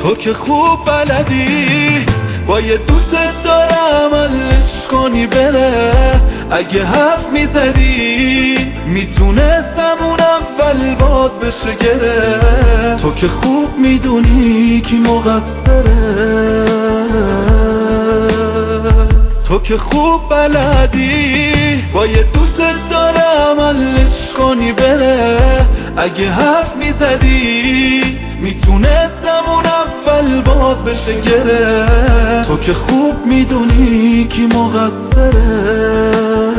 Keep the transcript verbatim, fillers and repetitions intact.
تو که خوب بلدی با یه دوست دارم علش کنی بره. اگه حرف میزدی میتونستم اون اول باد بشه گره. تو که خوب میدونی کی مقصره. تو که خوب بلدی با یه دوست دارم علش کنی بره. اگه حرف میزدی میتونستم اون اول باد بشه گره. تو که خوب میدونی کی مقصره.